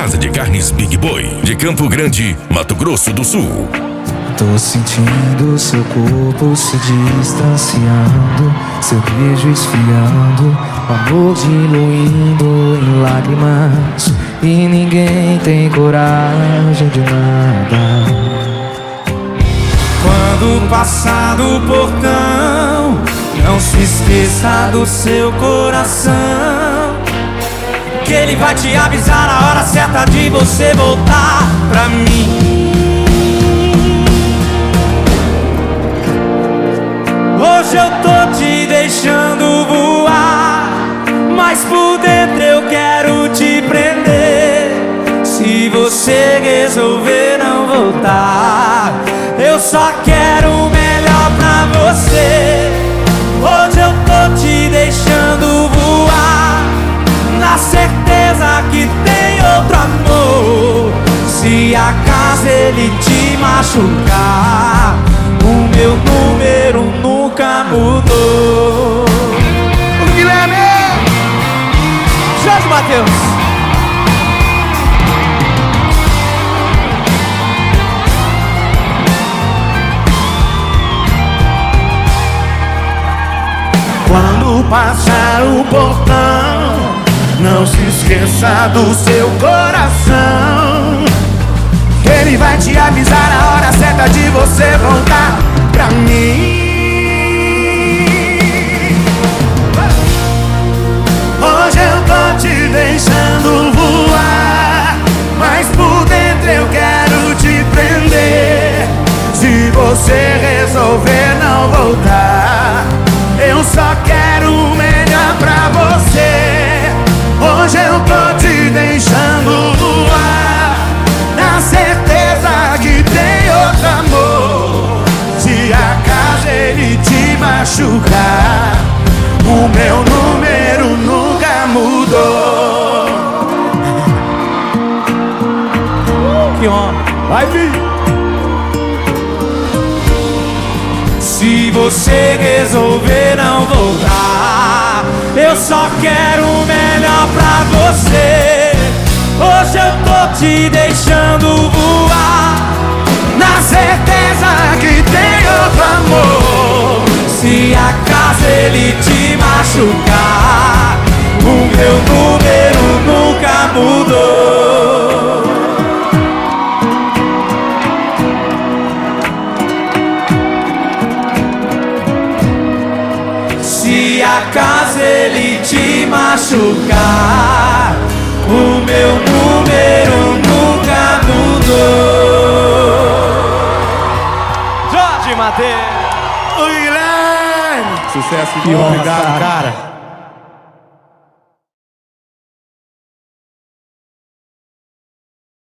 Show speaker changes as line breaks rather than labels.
Casa de Carnes Big Boy, de Campo Grande, Mato Grosso do Sul.
Tô sentindo seu corpo se distanciando, seu beijo esfriando, o amor diluindo em lágrimas, e ninguém tem coragem de nada.
Quando passar do portão, não se esqueça do seu coração, que ele vai te avisar a hora certa de você voltar pra mim. Hoje eu tô te deixando voar, mas por dentro eu quero te prender. Se você resolver não voltar, eu só quero o melhor pra você. Hoje eu tô te deixando voar, na certeza que tem outro amor. Se acaso ele te machucar, o meu número nunca mudou.
O Guilherme!
Jorge Mateus.
Quando passar o portão, não se esqueça do seu coração, que ele vai te avisar a hora certa de você voltar pra mim. Hoje eu tô te deixando voar, mas por dentro eu quero te prender. Se você resolver não voltar, eu só quero o melhor pra você. Hoje eu tô te deixando voar, na certeza que tem outro amor. Se acaso ele te machucar, o meu número nunca mudou.
Que homem.
Vai vir.
Se você resolver não voltar, eu só quero o melhor pra você. Hoje eu tô te deixando voar, na certeza que tem outro amor. Se acaso ele te machucar, o meu número nunca mudou. Se acaso ele te machucar, o meu número nunca mudou. Jorge Mateus.
O Guilherme!
Sucesso,
Que honra, cara.